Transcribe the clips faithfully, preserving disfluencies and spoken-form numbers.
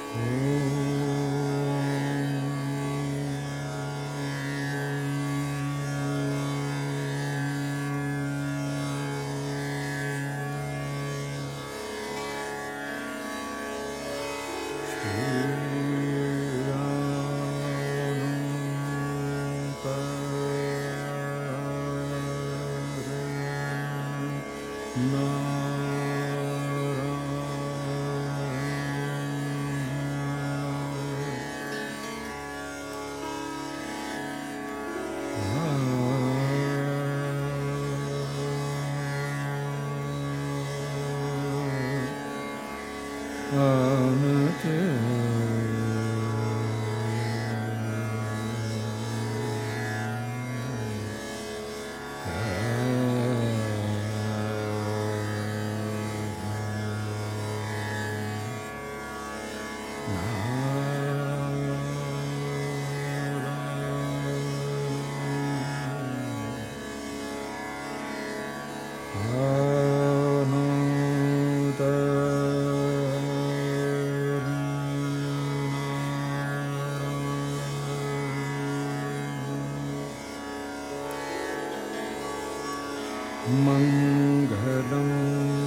मंगलम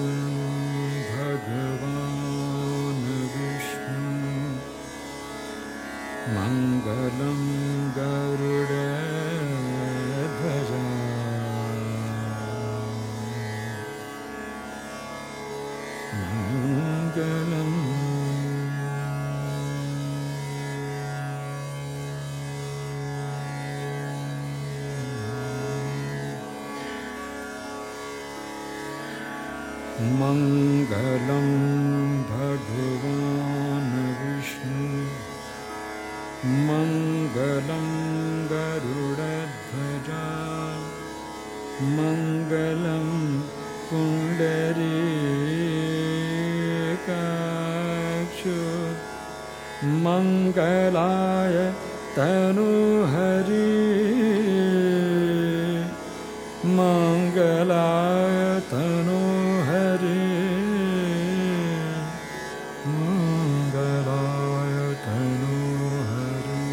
भगवान विष्णु मंगलम गरुड़ध्वज मंगलम मंगलम भगवान विष्णु मंगलम गरुड़ध्वज मंगलम पुंडरीकाक्ष मंगलाय तनुहरि मंगलाय तनुहरि मंगलाय तनुहरि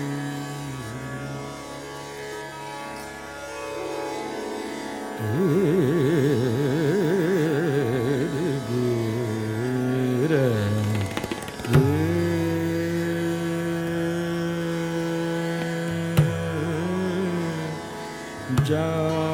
जा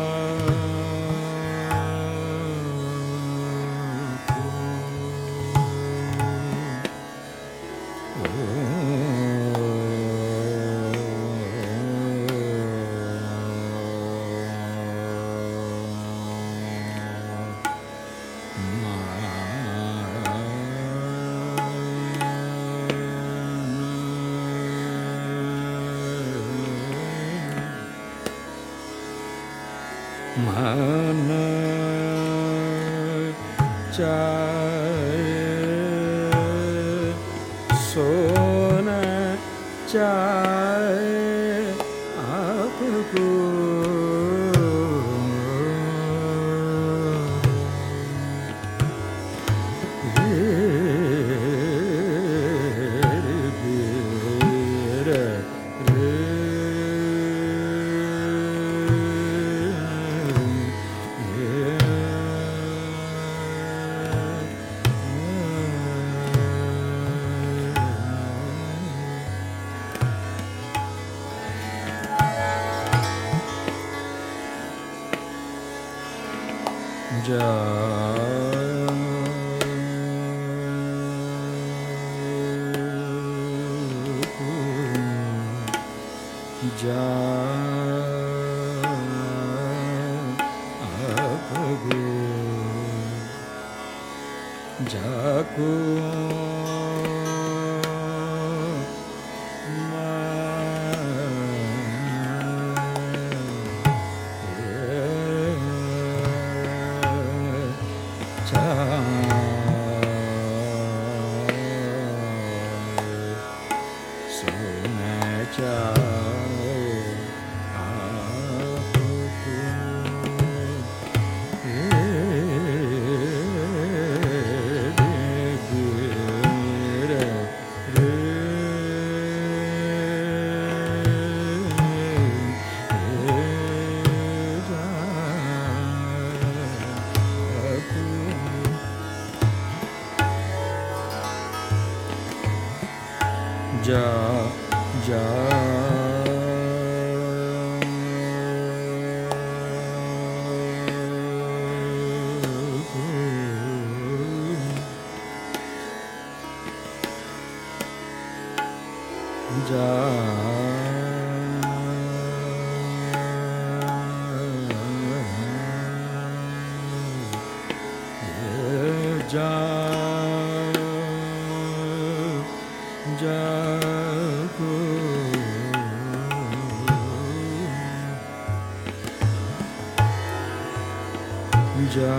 मन चाहे सोन चाहे आपको जा जा आपको जाको जा जा जा जा जागो जा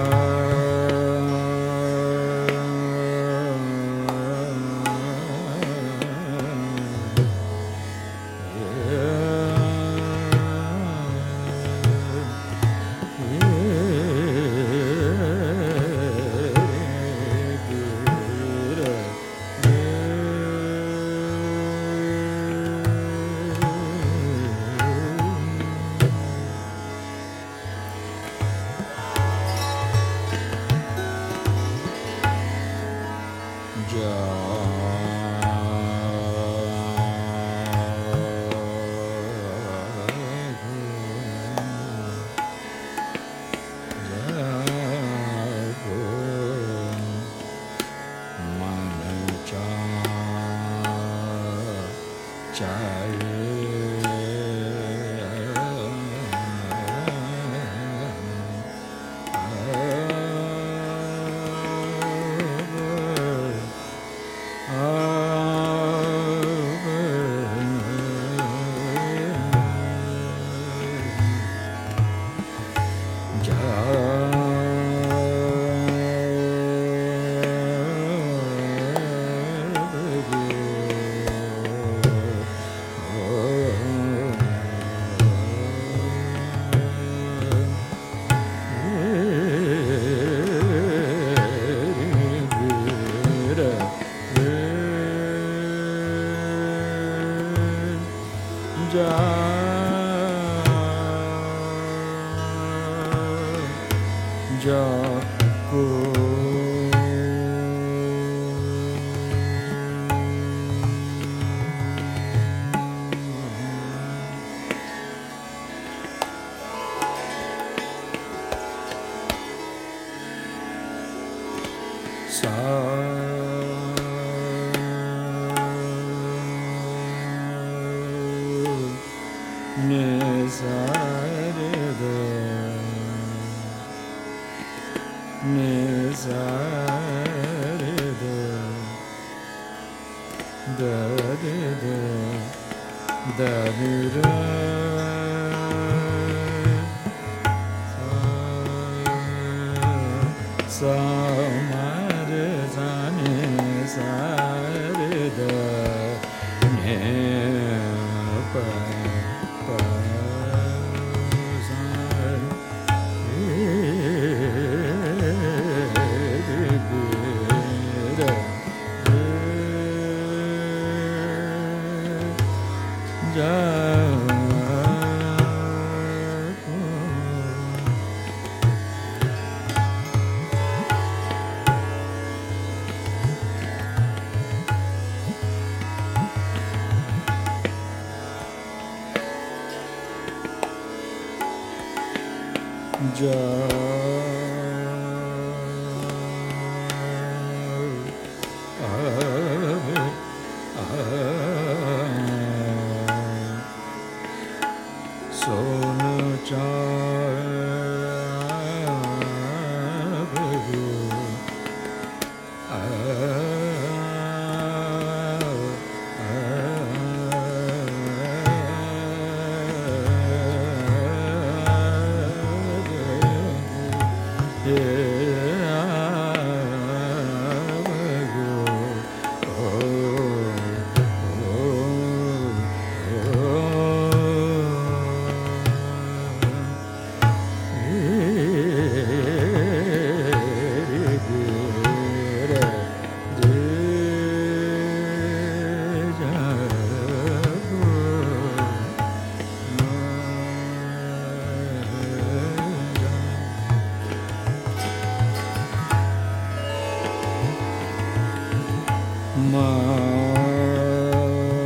ma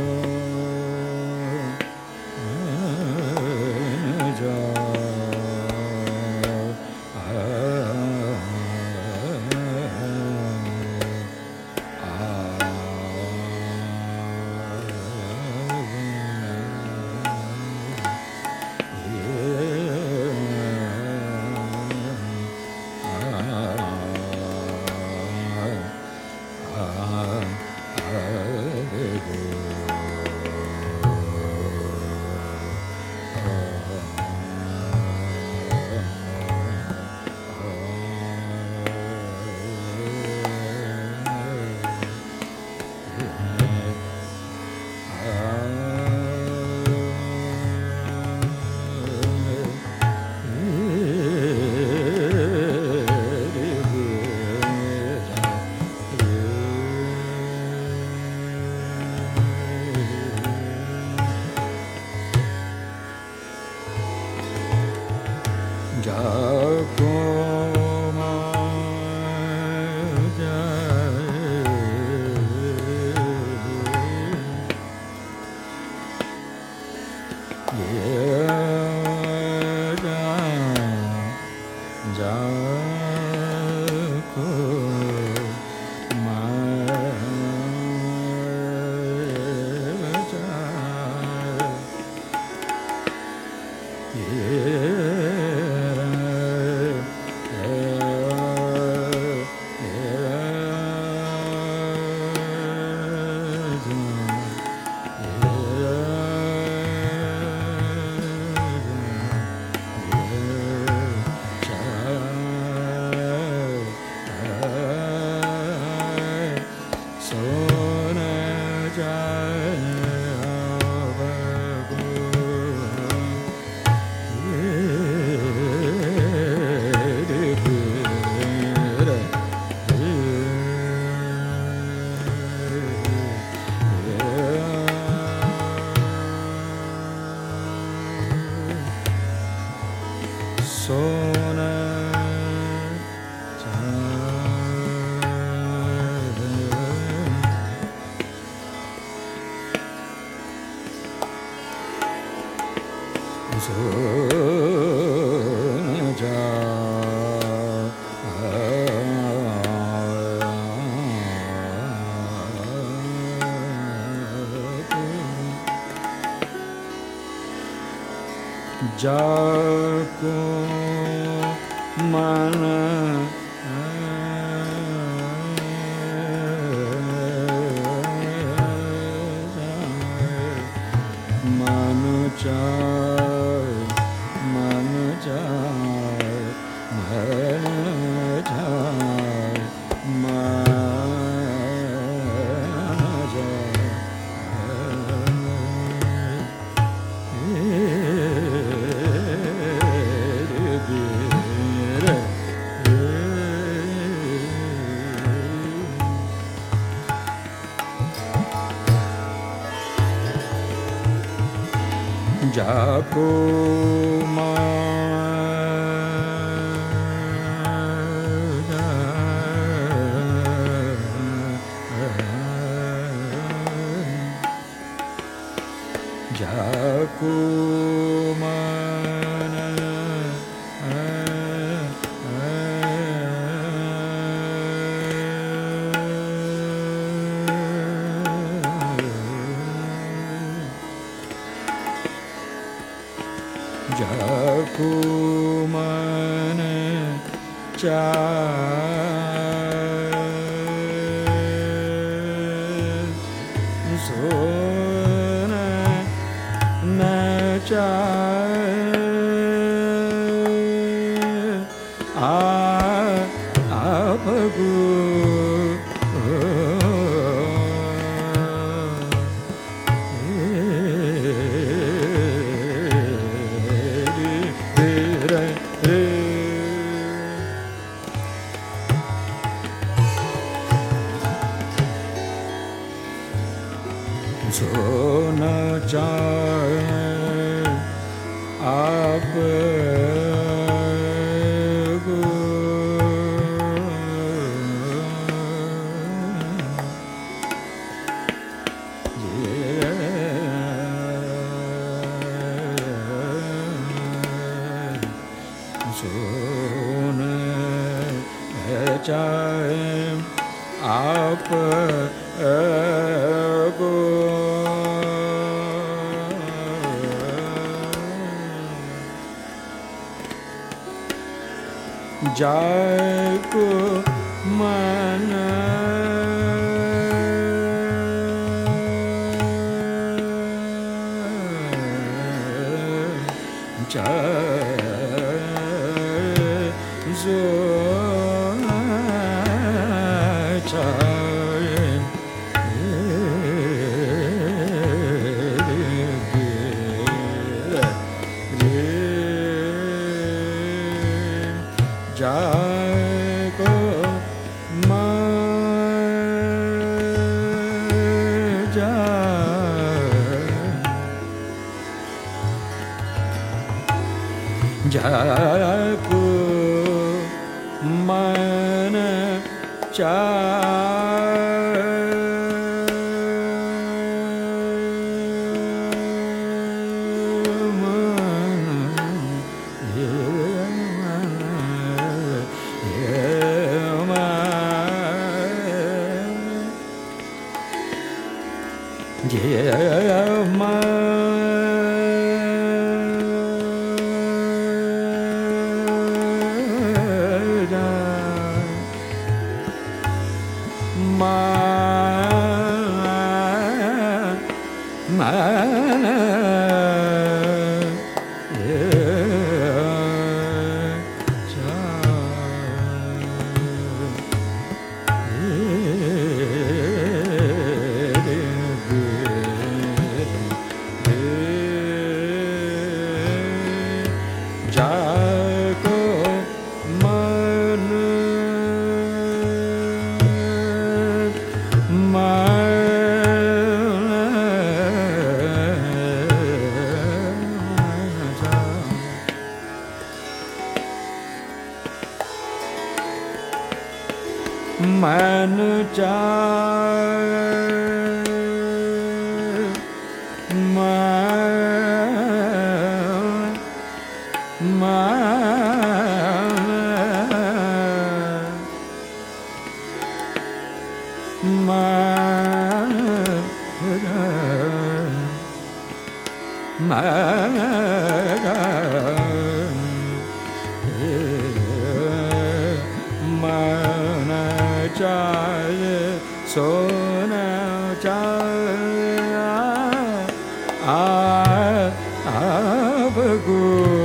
जाको मन मन चाय मन चाय मन चाय मन जाको जाको मन जाको मन चाय सोन न चाय आ आपगु सो न चाहे आप सो न चाहे आप गो जाको मन चाय जो चाय जाको मन जाको मन मन चाय मन मन मन जाए सो न जाए आप को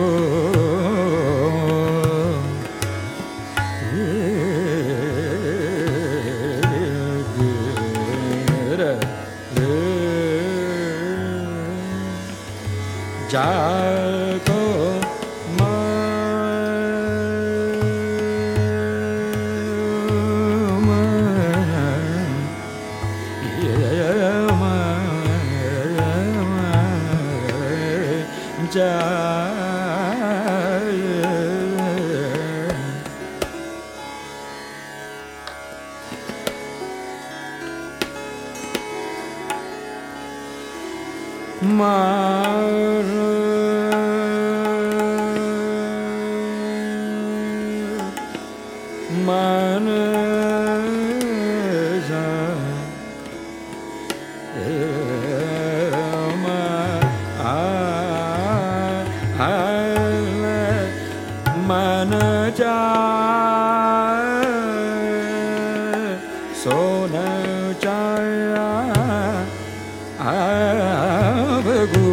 जाको मन मन जाए सो न जाया अब गो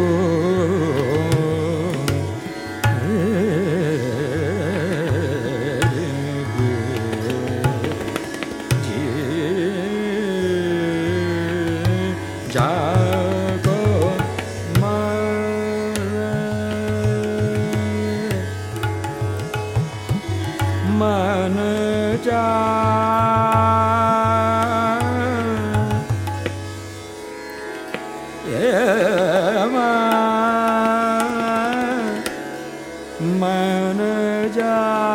जाको मन जा मन जा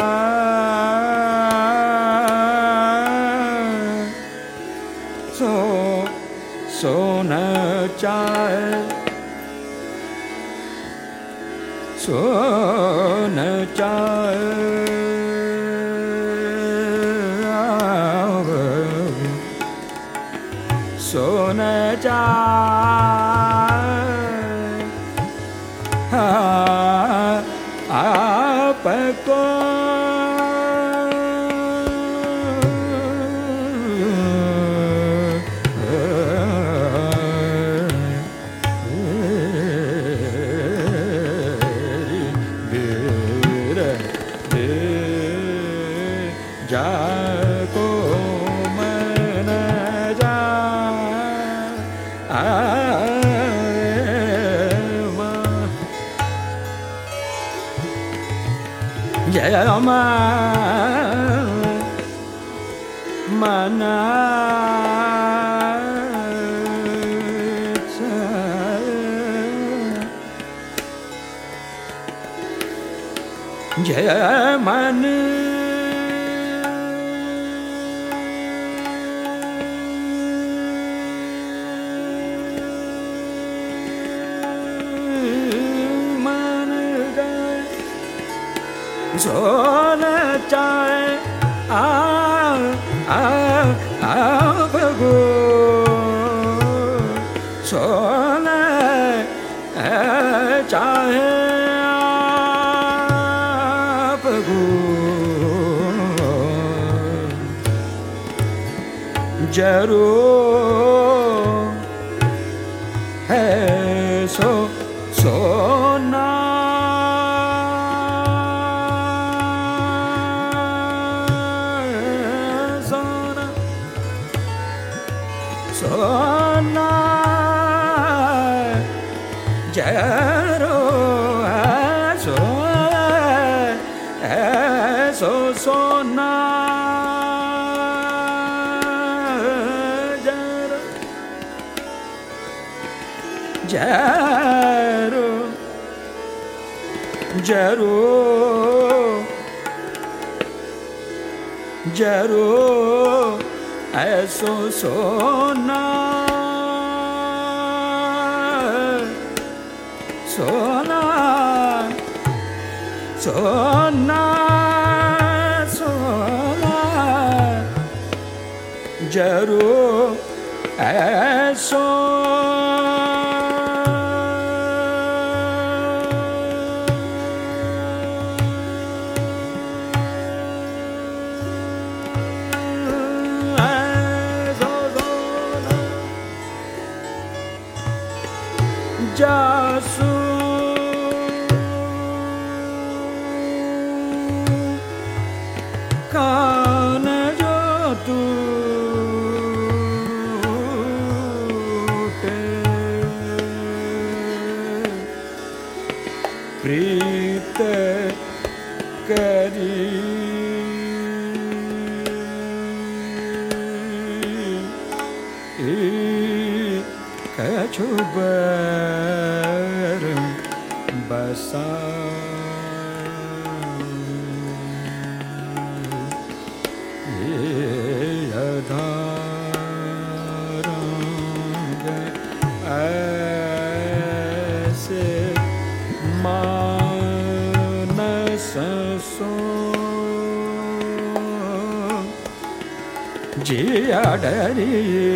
सो सो न चाहे सो न चाहे सो न चाहे आपको जाको मन जा जय मन जय मन सो न चाहे आ आ आप गो सो न चाहे आप गो जरूर है सो सोना सोना जरो सो सो सोना जरो जरो जरो जरो ऐसो सोना सोना सोना सोना जरूर ऐसो जासू कान जो टूटे प्रीत करी कछु बर बसा यधारंग ऐसे मानस सो जिया डरिए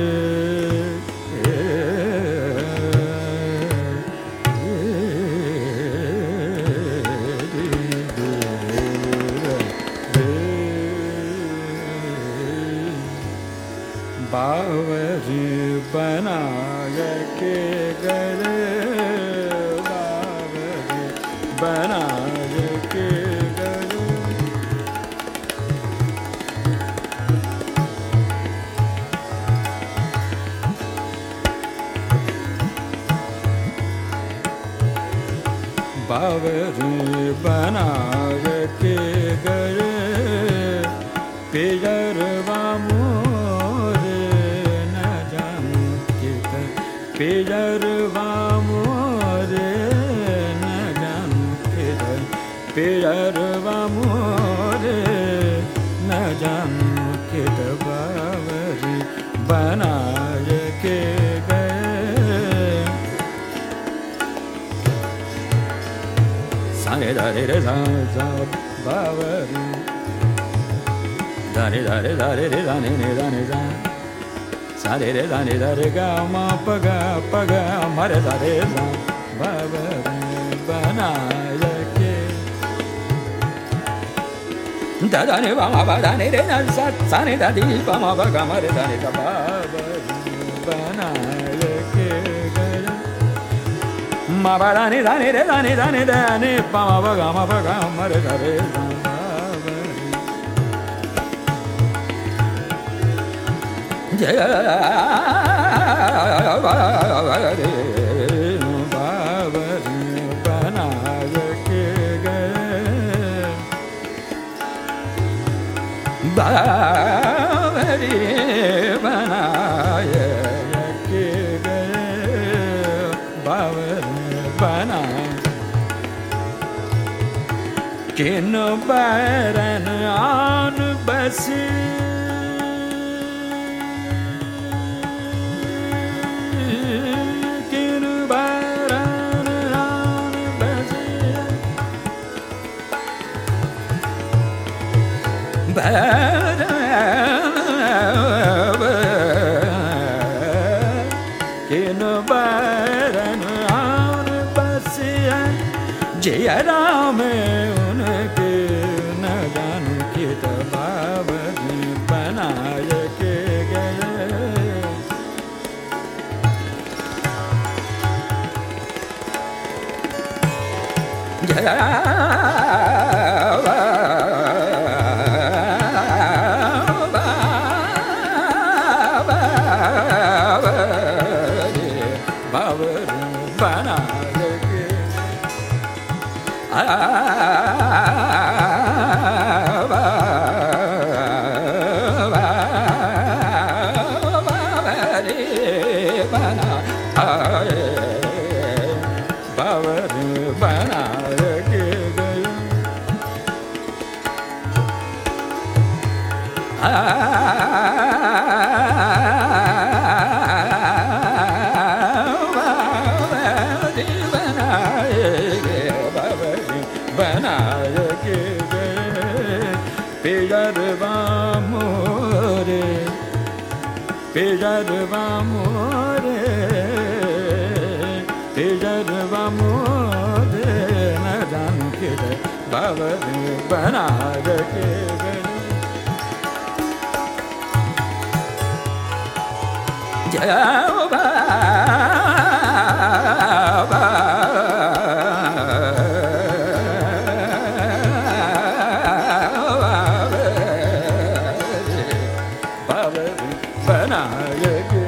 बावरी बनाय के गए बावरी बनाय के गए बावरी बनाय के गए पियरवा पियरवा मोरे न जानू किधर पियरवा मोरे न जानू किधर बावरी बनाय के गए सारे धारे रे सा बावरी धारे धारे धारे रे धाने रे धाने सा सारे रे दाने दारे गा मा पगा पगा मरे दारे सा बावरी बनाय के दादाने बामा बादाने रे ना सा साने दादी बामा बगा मरे दाने सा बावरी बनाय के गया मा बादाने दाने रे दाने दाने दाने बामा बगा मा बगा मरे दारे सा जय बावरी बावरी बनाय के गए बावरी बनाय के गए बावरी बनाय किन बैरन आन बसी किन बैरन आन बसिया जय राम उनके न जानू कित बावरी बनाय के गए जय पियरवा मोरे पियरवा मोरे पियरवा मोरे न जानू किधर बावरी बनाय के गए जय banayake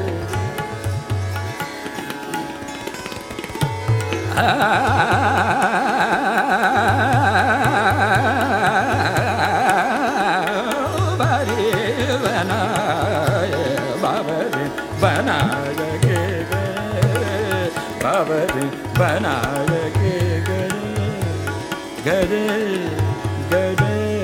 bari banaya babari banayake babari banayake gare gare